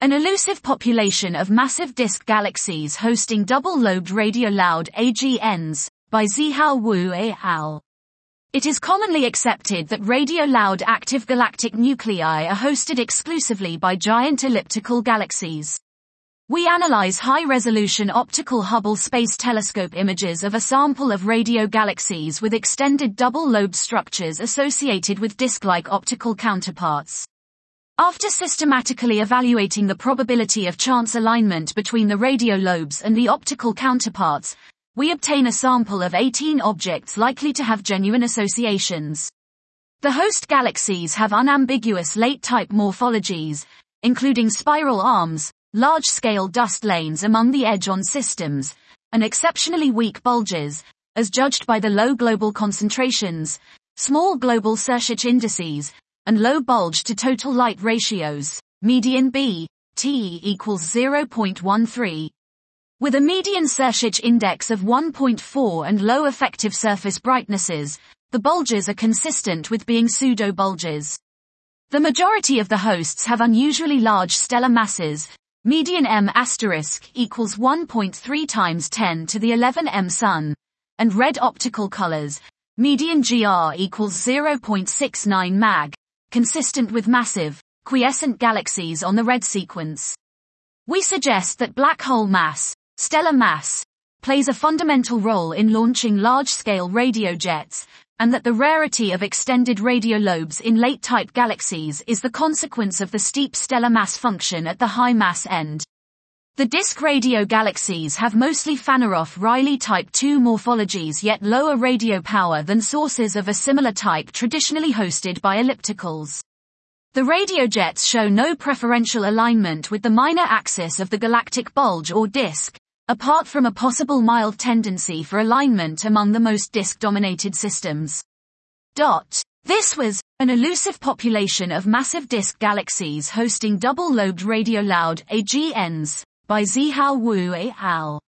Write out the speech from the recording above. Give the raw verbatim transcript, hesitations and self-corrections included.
An elusive population of massive disk galaxies hosting double-lobed radio-loud A G Ns, by Zihao Wu et al. It is commonly accepted that radio-loud active galactic nuclei are hosted exclusively by giant elliptical galaxies. We analyze high-resolution optical Hubble Space Telescope images of a sample of radio galaxies with extended double-lobed structures associated with disk-like optical counterparts. After systematically evaluating the probability of chance alignment between the radio lobes and the optical counterparts, we obtain a sample of eighteen objects likely to have genuine associations. The host galaxies have unambiguous late-type morphologies, including spiral arms, large-scale dust lanes among the edge-on systems, and exceptionally weak bulges, as judged by the low global concentrations, small global Sirchich indices, and low bulge to total light ratios, median B, T equals zero point one three. With a median Sirchich index of one point four and low effective surface brightnesses, the bulges are consistent with being pseudo-bulges. The majority of the hosts have unusually large stellar masses, median M asterisk equals one point three times ten to the eleven M Sun, and red optical colors, median G R equals zero point six nine mag, consistent with massive, quiescent galaxies on the red sequence. We suggest that black hole mass, stellar mass, plays a fundamental role in launching large-scale radio jets, and that the rarity of extended radio lobes in late-type galaxies is the consequence of the steep stellar mass function at the high mass end. The disk radio galaxies have mostly Phaneroff-Rayleigh type two morphologies yet lower radio power than sources of a similar type traditionally hosted by ellipticals. The radio jets show no preferential alignment with the minor axis of the galactic bulge or disk, apart from a possible mild tendency for alignment among the most disk-dominated systems. Dot. This was an elusive population of massive disk galaxies hosting double-lobed radio-loud A G Ns, by Zihao Wu et al.